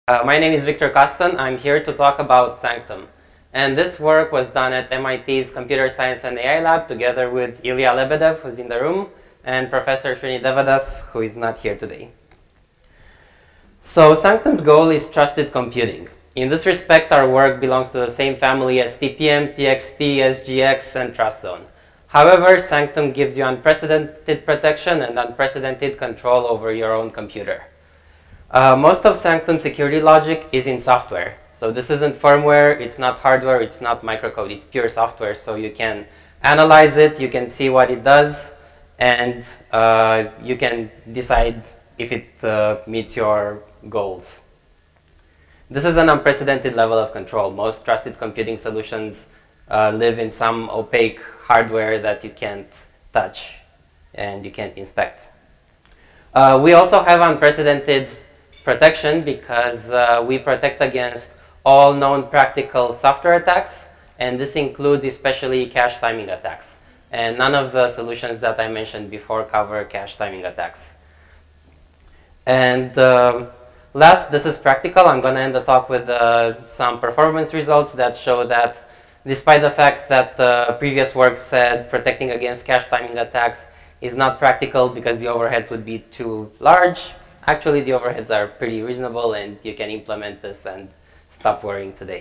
My name is Victor Coston. I'm here to talk about Sanctum. And this work was done at MIT's Computer Science and AI Lab together with Ilya Lebedev, who's in the room, and Professor Srini Devadas, who is not here today. So Sanctum's goal is trusted computing. In this respect, our work belongs to the same family as TPM, TXT, SGX, and TrustZone. However, Sanctum gives you unprecedented protection and unprecedented control over your own computer. Most of Sanctum security logic is in software. So this isn't firmware, it's not hardware, it's not microcode, it's pure software. So you can analyze it, you can see what it does, and you can decide if it meets your goals. This is an unprecedented level of control. Most trusted computing solutions live in some opaque hardware that you can't touch and you can't inspect. We also have unprecedented protection because we protect against all known practical software attacks, and this includes especially cache timing attacks. And none of the solutions that I mentioned before cover cache timing attacks. And last, this is practical. I'm going to end the talk with some performance results that show that despite the fact that the previous work said protecting against cache timing attacks is not practical because the overheads would be too large, actually the overheads are pretty reasonable and you can implement this and stop worrying today.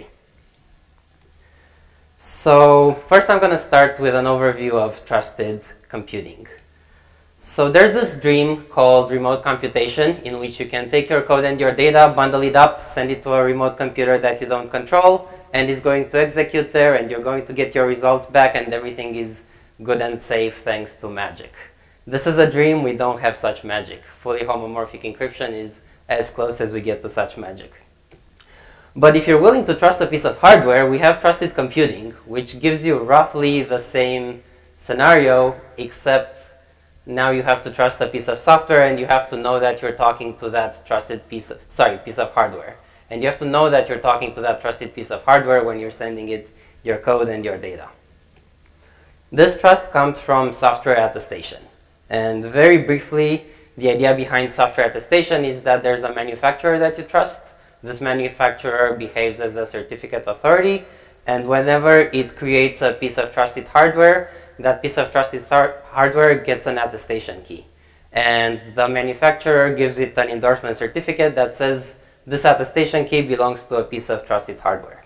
So first I'm going to start with an overview of trusted computing. So there's this dream called remote computation in which you can take your code and your data, bundle it up, send it to a remote computer that you don't control, and it's going to execute there, and you're going to get your results back, and everything is good and safe thanks to magic. This is a dream. We don't have such magic. Fully homomorphic encryption is as close as we get to such magic. But if you're willing to trust a piece of hardware, we have trusted computing, which gives you roughly the same scenario, except now you have to trust a piece of software, and you have to know that you're talking to that trusted piece of hardware. And you have to know that you're talking to that trusted piece of hardware when you're sending it your code and your data. This trust comes from software attestation. And very briefly, the idea behind software attestation is that there's a manufacturer that you trust. This manufacturer behaves as a certificate authority, and whenever it creates a piece of trusted hardware, that piece of trusted hardware gets an attestation key. And the manufacturer gives it an endorsement certificate that says this attestation key belongs to a piece of trusted hardware.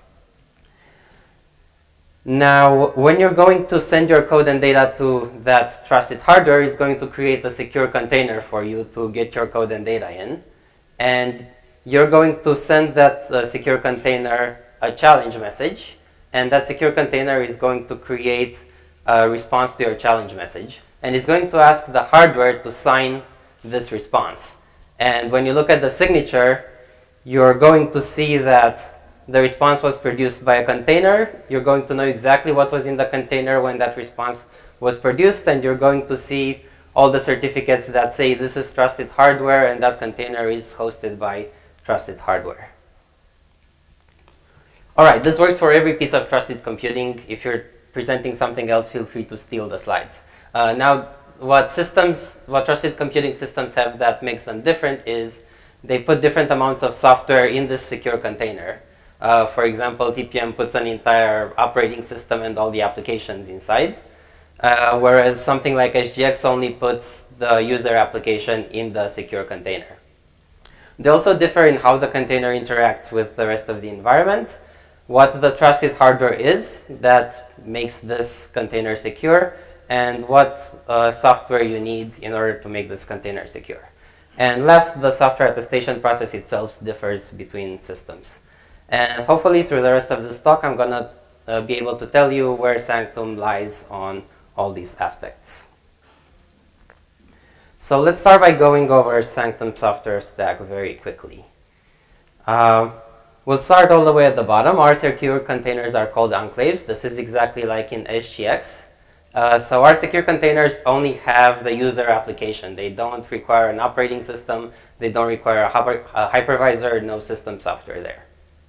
Now, when you're going to send your code and data to that trusted hardware, it's going to create a secure container for you to get your code and data in. And you're going to send that secure container a challenge message. And that secure container is going to create a response to your challenge message. And it's going to ask the hardware to sign this response. And when you look at the signature, you're going to see that the response was produced by a container. You're going to know exactly what was in the container when that response was produced, and you're going to see all the certificates that say this is trusted hardware and that container is hosted by trusted hardware. All right, this works for every piece of trusted computing. If you're presenting something else, feel free to steal the slides. Now, what trusted computing systems have that makes them different is they put different amounts of software in this secure container. For example, TPM puts an entire operating system and all the applications inside, whereas something like SGX only puts the user application in the secure container. They also differ in how the container interacts with the rest of the environment, what the trusted hardware is that makes this container secure, and what software you need in order to make this container secure. And last, the software attestation process itself differs between systems. And hopefully through the rest of this talk, I'm going to be able to tell you where Sanctum lies on all these aspects. So let's start by going over Sanctum software stack very quickly. We'll start all the way at the bottom. Our secure containers are called enclaves. This is exactly like in SGX. So our secure containers only have the user application. They don't require an operating system. They don't require a hypervisor, no system software there.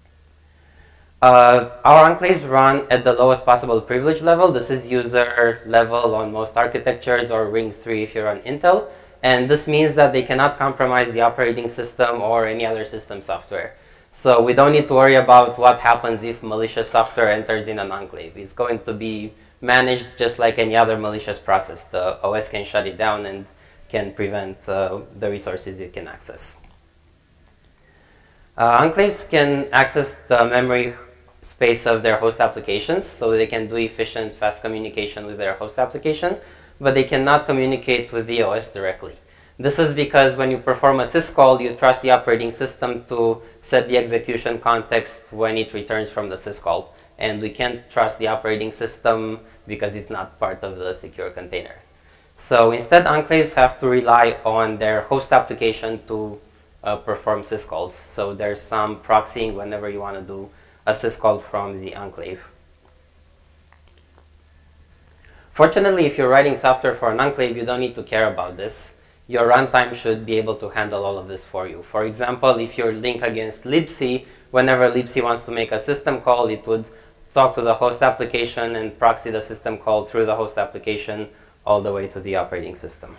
Our enclaves run at the lowest possible privilege level. This is user level on most architectures, or Ring 3 if you're on Intel. And this means that they cannot compromise the operating system or any other system software. So we don't need to worry about what happens if malicious software enters in an enclave. It's going to be managed just like any other malicious process. The OS can shut it down and can prevent the resources it can access. Enclaves can access the memory space of their host applications, so they can do efficient, fast communication with their host application, but they cannot communicate with the OS directly. This is because when you perform a syscall, you trust the operating system to set the execution context when it returns from the syscall. And we can't trust the operating system because it's not part of the secure container. So instead, enclaves have to rely on their host application to perform syscalls. So there's some proxying whenever you want to do a syscall from the enclave. Fortunately, if you're writing software for an enclave, you don't need to care about this. Your runtime should be able to handle all of this for you. For example, if you're linked against libc, whenever libc wants to make a system call, it would talk to the host application and proxy the system call through the host application all the way to the operating system.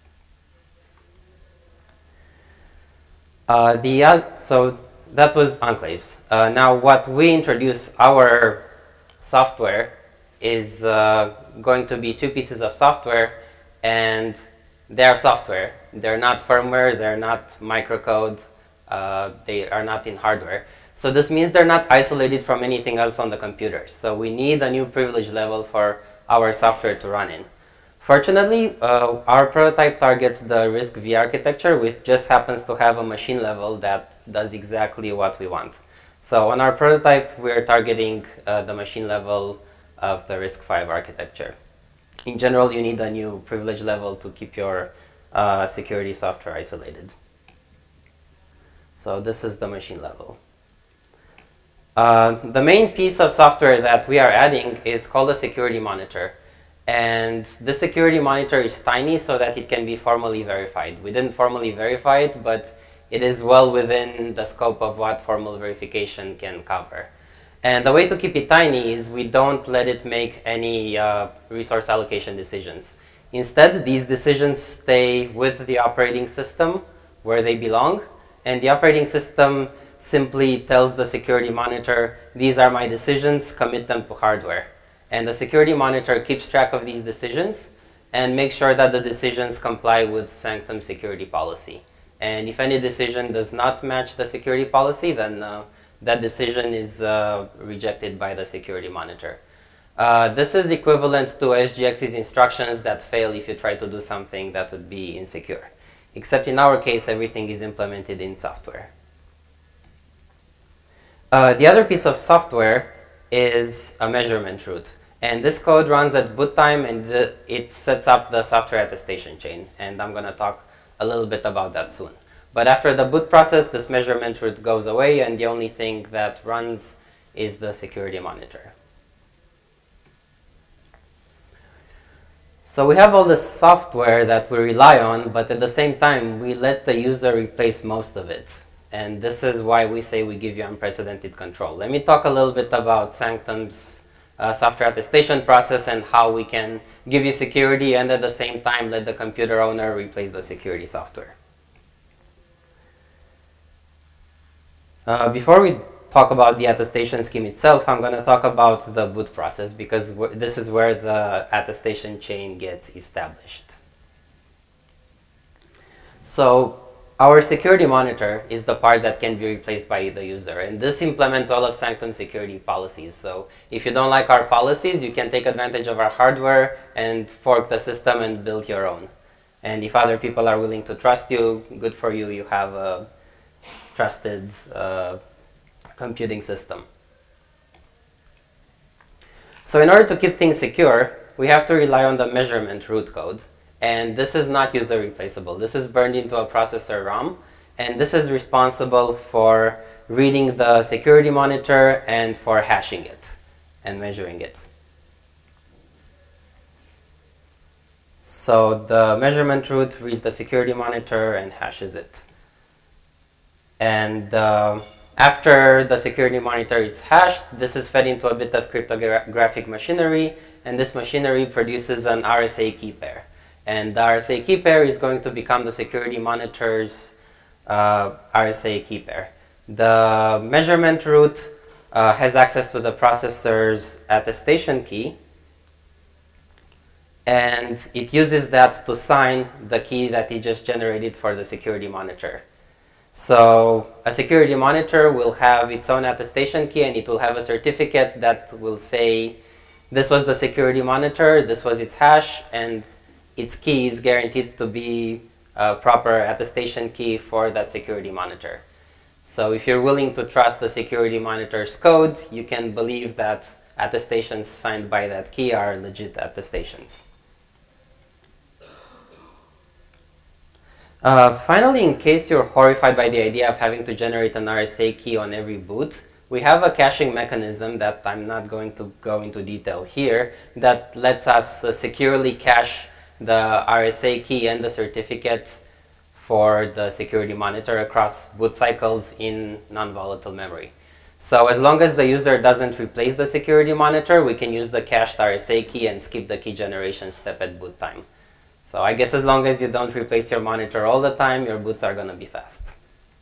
So that was enclaves. Now what we introduce our software is going to be two pieces of software, and they are software. They're not firmware, they're not microcode, they are not in hardware. So this means they're not isolated from anything else on the computer. So we need a new privilege level for our software to run in. Fortunately, our prototype targets the RISC-V architecture, which just happens to have a machine level that does exactly what we want. So on our prototype, we're targeting the machine level of the RISC-V architecture. In general, you need a new privilege level to keep your security software isolated. So this is the machine level. The main piece of software that we are adding is called a security monitor. And the security monitor is tiny so that it can be formally verified. We didn't formally verify it, but it is well within the scope of what formal verification can cover. And the way to keep it tiny is we don't let it make any resource allocation decisions. Instead, these decisions stay with the operating system where they belong, and the operating system simply tells the security monitor, these are my decisions, commit them to hardware. And the security monitor keeps track of these decisions and makes sure that the decisions comply with Sanctum security policy. And if any decision does not match the security policy, then that decision is rejected by the security monitor. This is equivalent to SGX's instructions that fail if you try to do something that would be insecure. Except in our case, everything is implemented in software. The other piece of software is a measurement root. And this code runs at boot time, and it sets up the software attestation chain. And I'm going to talk a little bit about that soon. But after the boot process, this measurement root goes away, and the only thing that runs is the security monitor. So we have all this software that we rely on, but at the same time, we let the user replace most of it. And this is why we say we give you unprecedented control. Let me talk a little bit about Sanctum's software attestation process and how we can give you security and at the same time let the computer owner replace the security software. Before we talk about the attestation scheme itself, I'm going to talk about the boot process because this is where the attestation chain gets established. So our security monitor is the part that can be replaced by the user, and this implements all of Sanctum security policies. So if you don't like our policies, you can take advantage of our hardware and fork the system and build your own. And if other people are willing to trust you, good for you, you have a trusted computing system. So in order to keep things secure, we have to rely on the measurement root code. And this is not user replaceable. This is burned into a processor ROM, and this is responsible for reading the security monitor and for hashing it and measuring it. So the measurement root reads the security monitor and hashes it. And after the security monitor is hashed, this is fed into a bit of cryptographic machinery, and this machinery produces an RSA key pair. And the RSA key pair is going to become the security monitor's RSA key pair. The measurement root has access to the processor's attestation key, and it uses that to sign the key that it just generated for the security monitor. So a security monitor will have its own attestation key, and it will have a certificate that will say this was the security monitor, this was its hash, and its key is guaranteed to be a proper attestation key for that security monitor. So if you're willing to trust the security monitor's code, you can believe that attestations signed by that key are legit attestations. Finally, in case you're horrified by the idea of having to generate an RSA key on every boot, we have a caching mechanism that I'm not going to go into detail here that lets us securely cache the RSA key and the certificate for the security monitor across boot cycles in non-volatile memory. So as long as the user doesn't replace the security monitor, we can use the cached RSA key and skip the key generation step at boot time. So I guess as long as you don't replace your monitor all the time, your boots are going to be fast.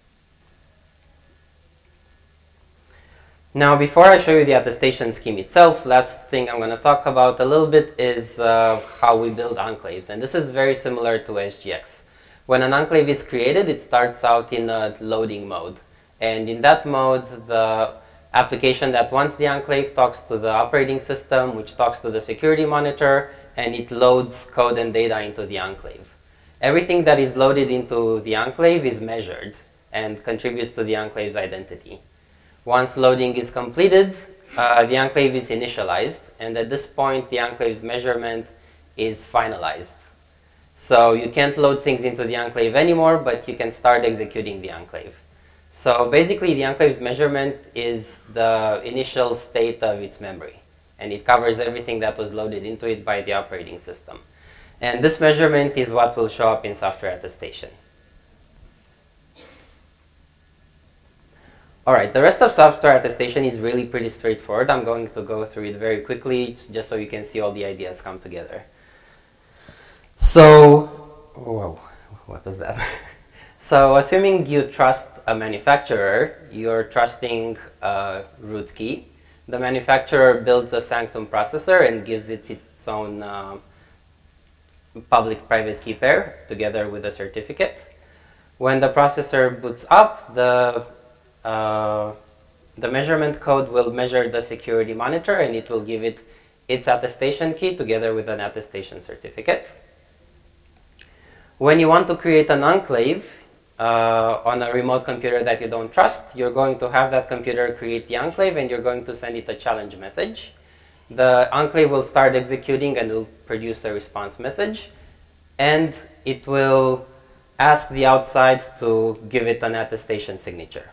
Now, before I show you the attestation scheme itself, last thing I'm going to talk about a little bit is how we build enclaves. And this is very similar to SGX. When an enclave is created, it starts out in a loading mode. And in that mode, the application that wants the enclave talks to the operating system, which talks to the security monitor, and it loads code and data into the enclave. Everything that is loaded into the enclave is measured and contributes to the enclave's identity. Once loading is completed, the enclave is initialized, and at this point, the enclave's measurement is finalized. So you can't load things into the enclave anymore, but you can start executing the enclave. So basically, the enclave's measurement is the initial state of its memory, and it covers everything that was loaded into it by the operating system. And this measurement is what will show up in software attestation. All right, the rest of software attestation is really pretty straightforward. I'm going to go through it very quickly just so you can see all the ideas come together. So, whoa, what was that? So assuming you trust a manufacturer, you're trusting a root key. The manufacturer builds a Sanctum processor and gives it its own public-private key pair together with a certificate. When the processor boots up, the measurement code will measure the security monitor, and it will give it its attestation key together with an attestation certificate. When you want to create an enclave on a remote computer that you don't trust, you're going to have that computer create the enclave, and you're going to send it a challenge message. The enclave will start executing and will produce a response message, and it will ask the outside to give it an attestation signature.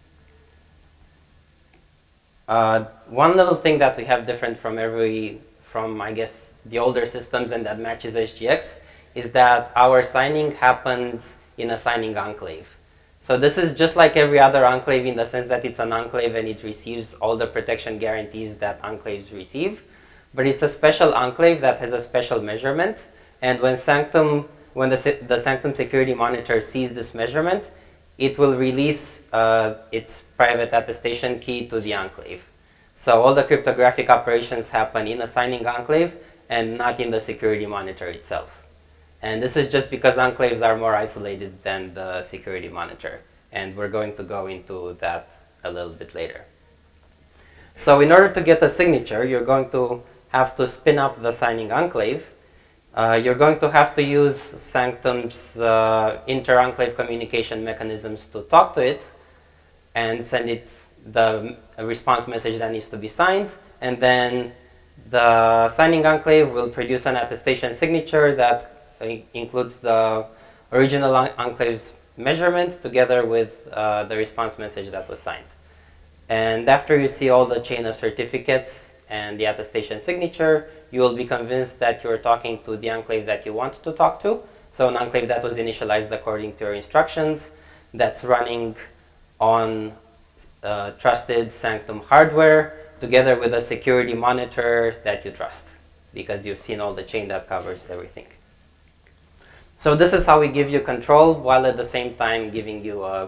One little thing that we have different from I guess, the older systems and that matches SGX is that our signing happens in a signing enclave. So this is just like every other enclave in the sense that it's an enclave and it receives all the protection guarantees that enclaves receive. But it's a special enclave that has a special measurement. And when the Sanctum security monitor sees this measurement, it will release its private attestation key to the enclave. So all the cryptographic operations happen in a signing enclave and not in the security monitor itself. And this is just because enclaves are more isolated than the security monitor. And we're going to go into that a little bit later. So in order to get a signature, you're going to have to spin up the signing enclave. You're going to have to use Sanctum's inter-enclave communication mechanisms to talk to it and send it the response message that needs to be signed. And then the signing enclave will produce an attestation signature that includes the original enclave's measurement together with the response message that was signed. And after you see all the chain of certificates and the attestation signature, you will be convinced that you're talking to the enclave that you want to talk to. So an enclave that was initialized according to your instructions, that's running on trusted Sanctum hardware together with a security monitor that you trust, because you've seen all the chain that covers everything. So this is how we give you control while at the same time giving you a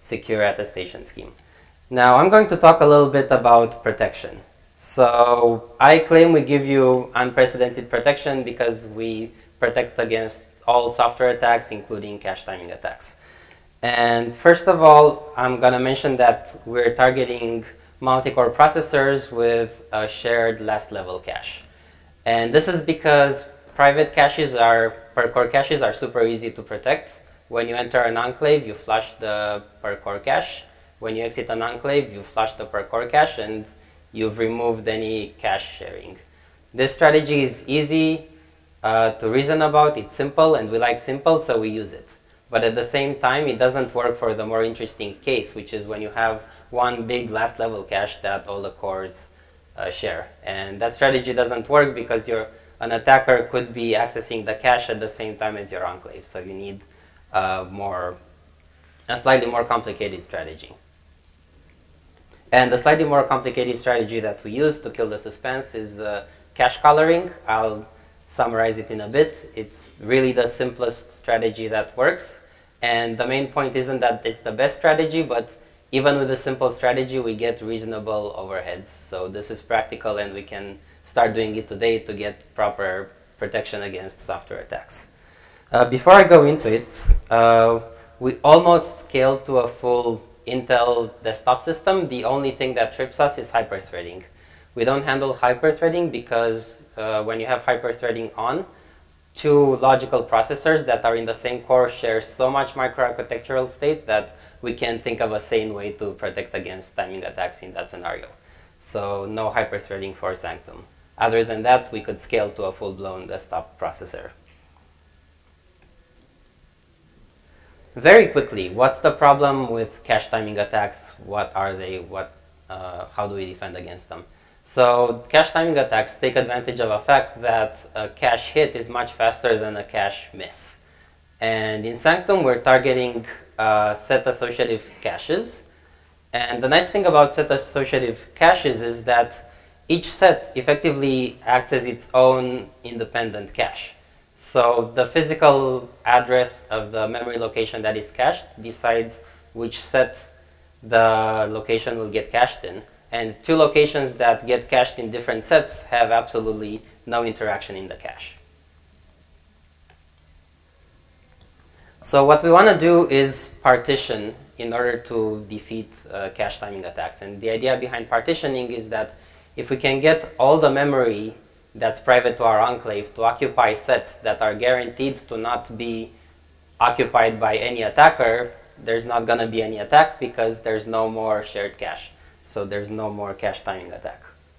secure attestation scheme. Now I'm going to talk a little bit about protection. So I claim we give you unprecedented protection because we protect against all software attacks, including cache timing attacks. And first of all, I'm going to mention that we're targeting multi-core processors with a shared last level cache. And this is because private caches per core caches are super easy to protect. When you enter an enclave, you flush the per core cache. When you exit an enclave, you flush the per core cache, and you've removed any cache sharing. This strategy is easy to reason about. It's simple, and we like simple, so we use it. But at the same time, it doesn't work for the more interesting case, which is when you have one big last level cache that all the cores share. And that strategy doesn't work because an attacker could be accessing the cache at the same time as your enclave. So you need a slightly more complicated strategy. And the slightly more complicated strategy that we use to kill the suspense is cache coloring. I'll summarize it in a bit. It's really the simplest strategy that works. And the main point isn't that it's the best strategy, but even with a simple strategy, we get reasonable overheads. So this is practical, and we can start doing it today to get proper protection against software attacks. Before I go into it, we almost scaled to a full Intel desktop system. The only thing that trips us is hyperthreading. We don't handle hyperthreading because when you have hyperthreading on, two logical processors that are in the same core share so much microarchitectural state that we can't think of a sane way to protect against timing attacks in that scenario. So no hyperthreading for Sanctum. Other than that, we could scale to a full-blown desktop processor. Very quickly, what's the problem with cache timing attacks? What are they? How do we defend against them? So cache timing attacks take advantage of a fact that a cache hit is much faster than a cache miss. And in Sanctum, we're targeting set associative caches. And the nice thing about set associative caches is that each set effectively acts as its own independent cache. So the physical address of the memory location that is cached decides which set the location will get cached in. And two locations that get cached in different sets have absolutely no interaction in the cache. So what we want to do is partition in order to defeat cache timing attacks. And the idea behind partitioning is that if we can get all the memory that's private to our enclave to occupy sets that are guaranteed to not be occupied by any attacker, there's not going to be any attack because there's no more shared cache. So there's no more cache timing attack.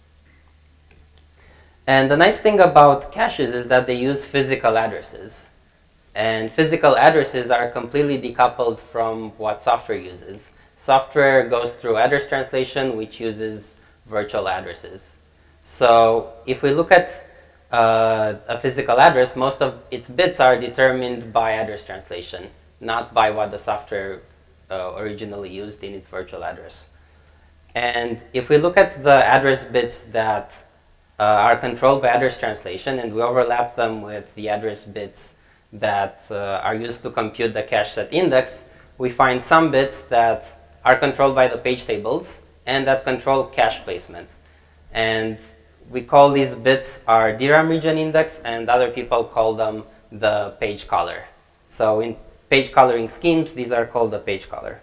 And the nice thing about caches is that they use physical addresses. And physical addresses are completely decoupled from what software uses. Software goes through address translation, which uses virtual addresses. So if we look at a physical address, most of its bits are determined by address translation, not by what the software originally used in its virtual address. And if we look at the address bits that are controlled by address translation and we overlap them with the address bits that are used to compute the cache set index, we find some bits that are controlled by the page tables and that control cache placement. And we call these bits our DRAM region index, and other people call them the page caller. So in page coloring schemes, these are called the page caller.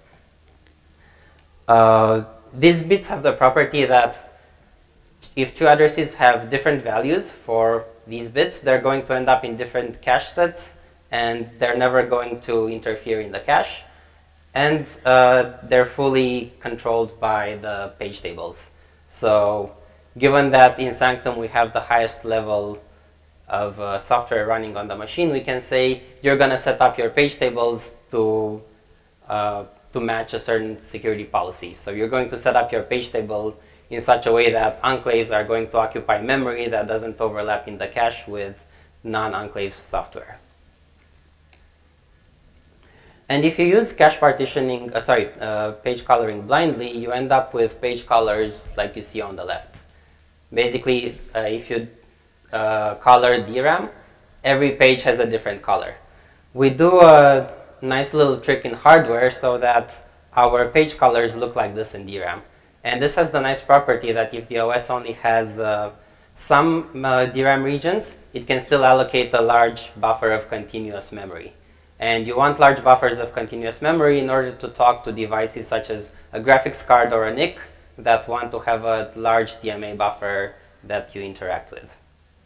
These bits have the property that if two addresses have different values for these bits, they're going to end up in different cache sets, and they're never going to interfere in the cache. And they're fully controlled by the page tables. So given that in Sanctum we have the highest level of software running on the machine, we can say you're going to set up your page tables to match a certain security policy. So you're going to set up your page table in such a way that enclaves are going to occupy memory that doesn't overlap in the cache with non-enclave software. And if you use cache partitioning, page coloring blindly, you end up with page colors like you see on the left. Basically, if you color DRAM, every page has a different color. We do a nice little trick in hardware so that our page colors look like this in DRAM. And this has the nice property that if the OS only has some DRAM regions, it can still allocate a large buffer of continuous memory. And you want large buffers of continuous memory in order to talk to devices such as a graphics card or a NIC that want to have a large DMA buffer that you interact with.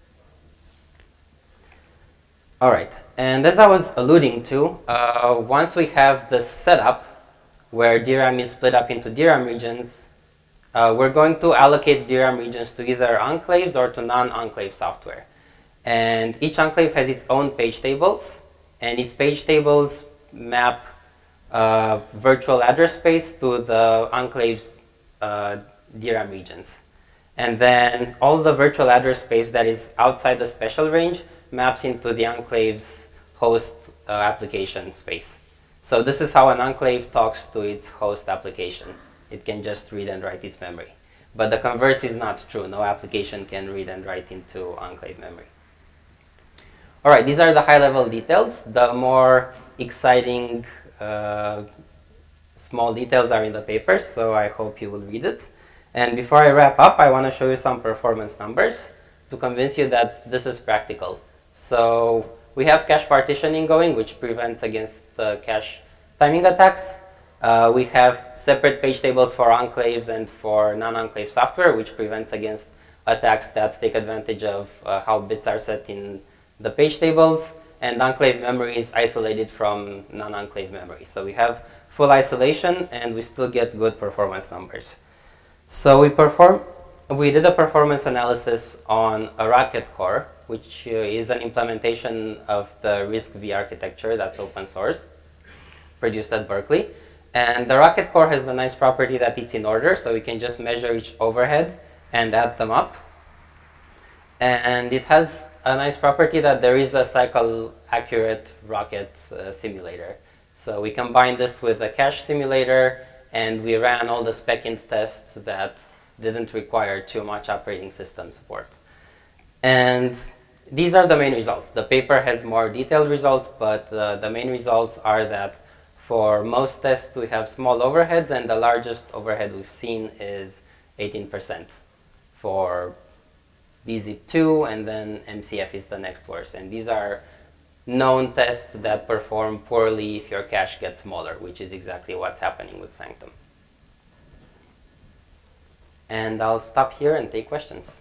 All right, and as I was alluding to, once we have this setup where DRAM is split up into DRAM regions, we're going to allocate DRAM regions to either enclaves or to non-enclave software. And each enclave has its own page tables, and its page tables map virtual address space to the enclave's DRAM regions. And then all the virtual address space that is outside the special range maps into the enclave's host application space. So this is how an enclave talks to its host application. It can just read and write its memory. But the converse is not true. No application can read and write into enclave memory. All right, these are the high-level details. The more exciting small details are in the paper, so I hope you will read it. And before I wrap up, I want to show you some performance numbers to convince you that this is practical. So we have cache partitioning going, which prevents against the cache timing attacks. We have separate page tables for enclaves and for non-enclave software, which prevents against attacks that take advantage of how bits are set in the page tables. And enclave memory is isolated from non-enclave memory. So we have full isolation, and we still get good performance numbers. So we did a performance analysis on a Rocket Core, which is an implementation of the RISC-V architecture that's open source, produced at Berkeley. And the Rocket Core has the nice property that it's in order, so we can just measure each overhead and add them up. And it has a nice property that there is a cycle-accurate Rocket simulator. So we combine this with a cache simulator, and we ran all the spec-int tests that didn't require too much operating system support. And these are the main results. The paper has more detailed results, but the main results are that for most tests we have small overheads, and the largest overhead we've seen is 18% for bzip2, and then MCF is the next worst. And these are known tests that perform poorly if your cache gets smaller, which is exactly what's happening with Sanctum. And I'll stop here and take questions.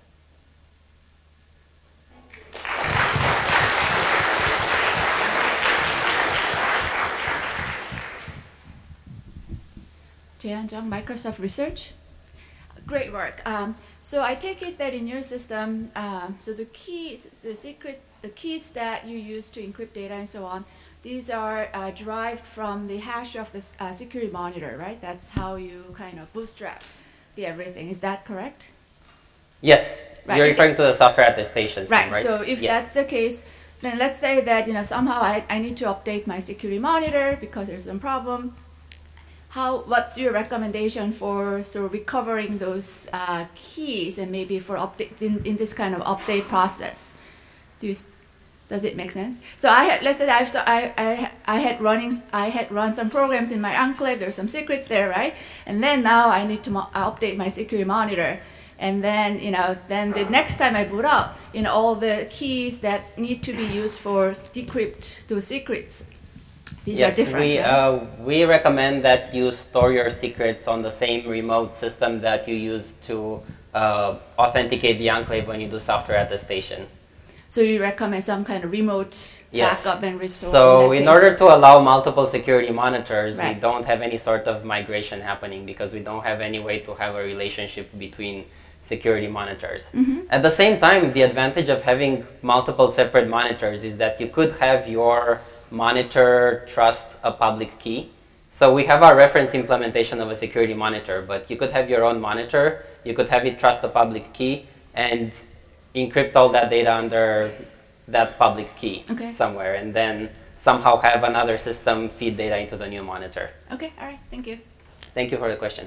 Jaehan Jung, Microsoft Research. Great work. So I take it that in your system, so the keys that you use to encrypt data and so on, these are derived from the hash of the security monitor, right? That's how you kind of bootstrap the everything. Is that correct? Yes. Right. You're referring to the software attestation scheme, right? So if that's the case, then let's say that somehow I need to update my security monitor because there's some problem. What's your recommendation for sort of recovering those keys and maybe for update in this kind of update process? Does it make sense? So let's say I had run some programs in my enclave. There's some secrets there, right? And then now I need to update my security monitor. And then then the next time I boot up, all the keys that need to be used for decrypt those secrets. These are different. We recommend that you store your secrets on the same remote system that you use to authenticate the enclave when you do software attestation. So you recommend some kind of remote backup and restore? So in order to allow multiple security monitors, we don't have any sort of migration happening because we don't have any way to have a relationship between security monitors. Mm-hmm. At the same time, the advantage of having multiple separate monitors is that you could have your monitor trust a public key. So we have our reference implementation of a security monitor, but you could have your own monitor, you could have it trust a public key, and encrypt all that data under that public key somewhere, and then somehow have another system feed data into the new monitor. Okay, all right, thank you. Thank you for the question.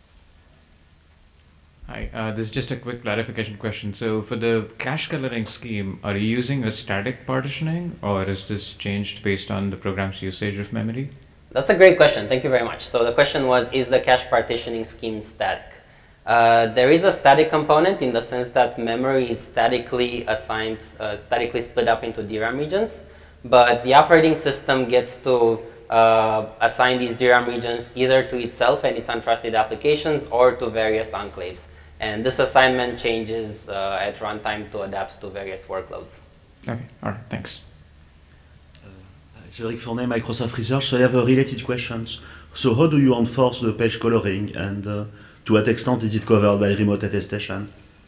Hi, this is just a quick clarification question. So for the cache coloring scheme, are you using a static partitioning, or is this changed based on the program's usage of memory? That's a great question. Thank you very much. So the question was, is the cache partitioning scheme static? There is a static component in the sense that memory is statically assigned, statically split up into DRAM regions, but the operating system gets to assign these DRAM regions either to itself and its untrusted applications or to various enclaves. And this assignment changes at runtime to adapt to various workloads. Okay, all right, thanks. It's Eric Fournet, Microsoft Research. So I have a related question. So how do you enforce the page coloring, and to what extent is it covered by remote attestation?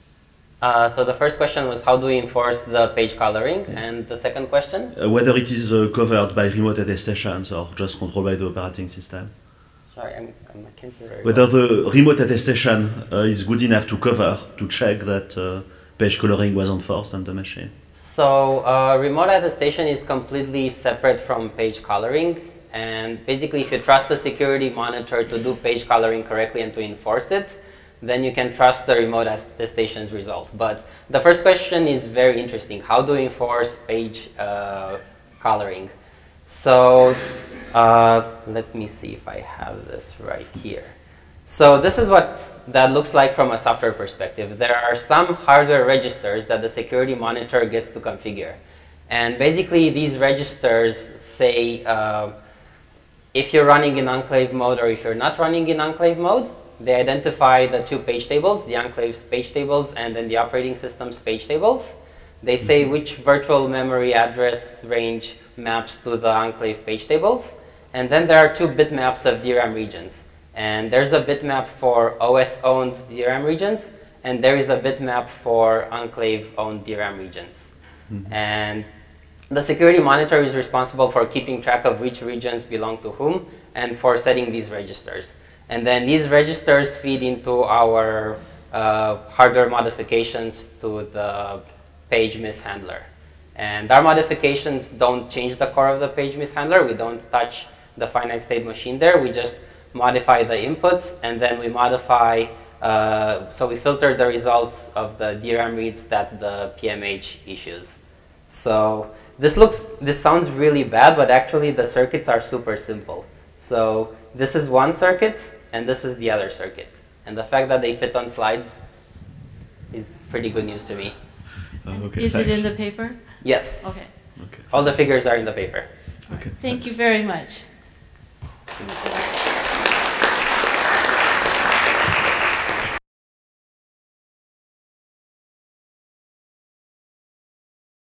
So the first question was, how do we enforce the page coloring? Yes. And the second question? Whether it is covered by remote attestations or just controlled by the operating system? Sorry, I can't hear very Whether well. the remote attestation is good enough to cover, to check that page coloring was enforced on the machine. So remote attestation is completely separate from page coloring. And basically, if you trust the security monitor to do page coloring correctly and to enforce it, then you can trust the remote attestation's result. But the first question is very interesting. How do we enforce page coloring? So let me see if I have this right here. So this is what that looks like from a software perspective. There are some hardware registers that the security monitor gets to configure. And basically, these registers say if you're running in enclave mode or if you're not running in enclave mode. They identify the two page tables, the enclave's page tables and then the operating system's page tables. They say which virtual memory address range maps to the enclave page tables. And then there are two bitmaps of DRAM regions. And there's a bitmap for OS-owned DRAM regions, and there is a bitmap for enclave-owned DRAM regions. And the security monitor is responsible for keeping track of which regions belong to whom and for setting these registers. And then these registers feed into our hardware modifications to the page mishandler. And our modifications don't change the core of the page mishandler. We don't touch the finite state machine there. We just modify the inputs, and then we modify, so we filter the results of the DRAM reads that the PMH issues. So this sounds really bad, but actually the circuits are super simple. So this is one circuit, and this is the other circuit. And the fact that they fit on slides is pretty good news to me. Okay, Is thanks. it in the paper? Yes. Okay. Okay. All the figures are in the paper. Okay, Thank you thanks. very much.